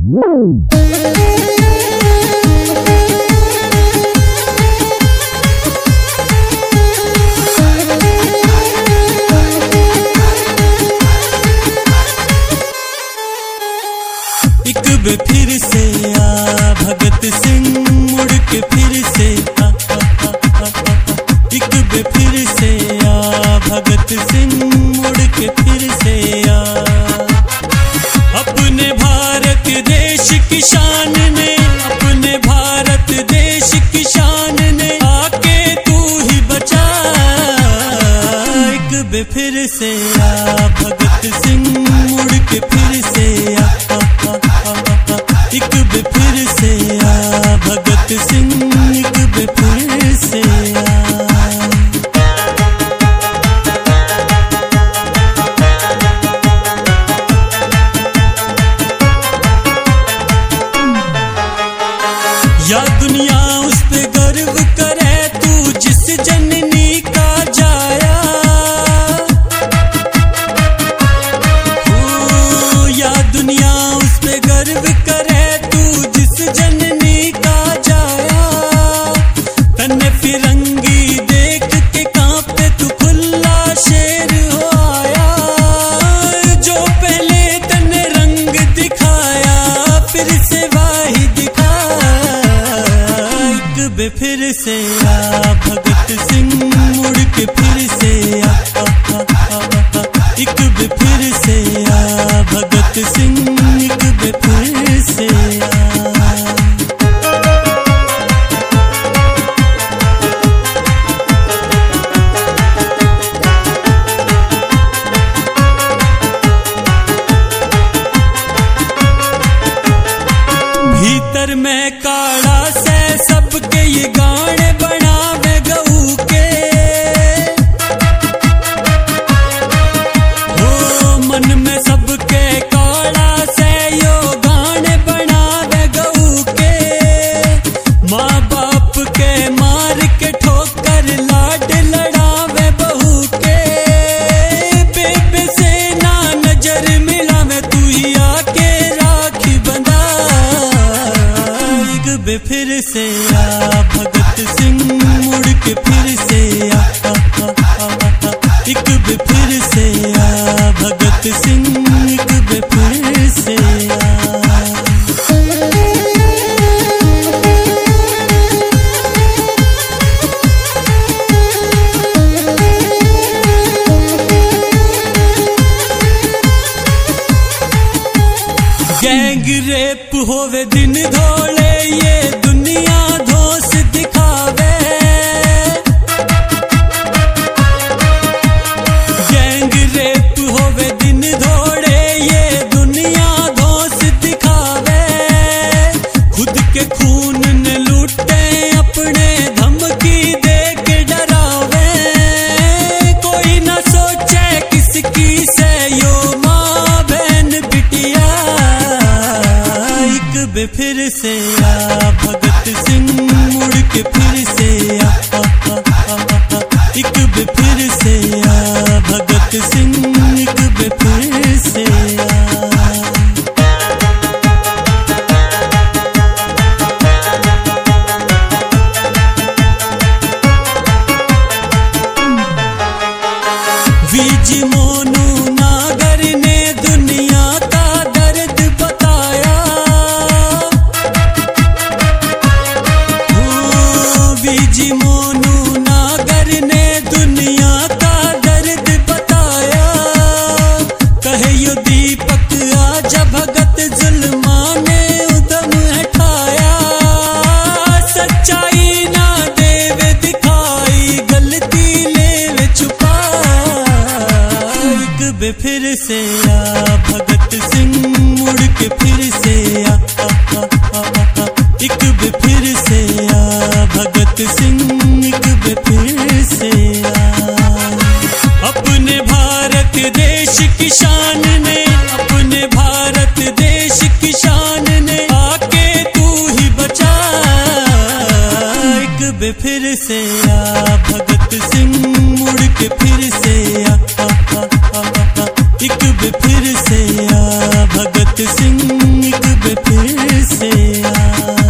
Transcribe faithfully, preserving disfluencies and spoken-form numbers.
एक बे फिर से आ भगत सिंह मुड़ के फिर से आ, आ, आ, आ, आ, एक बे फिर से आ भगत सिंह मुड़ के फिर से आ। अपने भारत देश की शान ने, अपने भारत देश की शान ने आके तू ही बचा। एक बे फिर से आ भगत सिंह मुड़ के फिर से आ, आ, आ, आ, आ, आ, एक बे फिर से आ भगत सिंह, एक बे फिर से आ। या दुनिया उस पे गर्व करे तू जिस जननी का जाया। ओ या दुनिया उस पे गर्व करे तू जिस जननी का जाया। तन्ने फिरंगी देख के कांपे तू खुला शेर हो आया। जो पहले तन्ने रंग दिखाया फिर से वाही दिखा। एक बे फिर से आ भगत सिंह मुड़ के फिर से आ, आ, आ, आ, आ, आ, एक बे फिर से आ भगत सिंह, एक बे फिर से आ। भीतर में काड़ा से सबके ये गाने बनावे गऊ के। हो मन में सबके काड़ा से यो गाने बनावे गऊ के। माँ बाप के मार के ठोकर लाड लड़ावे बहू के। बेबे से ना नजर मिलावे तू ही आके राखी बंधा। एक बे फिर से आ भगत सिंह मुड़ के फिर से आ, आ, आ, आ, आ, आ, एक बे फिर से आ भगत सिंह, एक बे फिर से आ। गैंग रेप होवे दिन धोले ये दुनिया धोस दिखावे। गैंग रेप होवे दिन धोले ये दुनिया धोस दिखावे। खुद के खून ने लूटे अपने धमकी दे के डरावे। कोई ना सोचे किसकी से यो माँ बहन बिटिया। एक बे फिर से आ भगत सिंह मुड़ के फिर से आ, आ, आ, आ, आ, आ, एक बे फिर से आ भगत सिंह, एक बे फिर से आ। वीजी मोनू नागर ने दुनिया का दर्द बताया। वीजी मोनू नागर ने दुनिया का दर्द बताया। कहे यो दीपक आजा भगत जुल्मा ने उदम हटाया। सच्चाई ना देवे दिखाई गलती लेवे छुपा। एक बे फिर से आ भगत सिंह मुड़ के फिर से आ, आ, आ, आ, आ, आ, एक बे फिर से आ भगत सिंह, एक बे फिर से आ। अपने भारत देश की शान ने, अपने भारत देश की शान ने आके तू ही बचा। एक बे फिर से आ भगत सिंह मुड़ के फिर से आ, आ, आ, आ, आ, एक बे फिर से आ भगत सिंह, एक बे फिर से आ।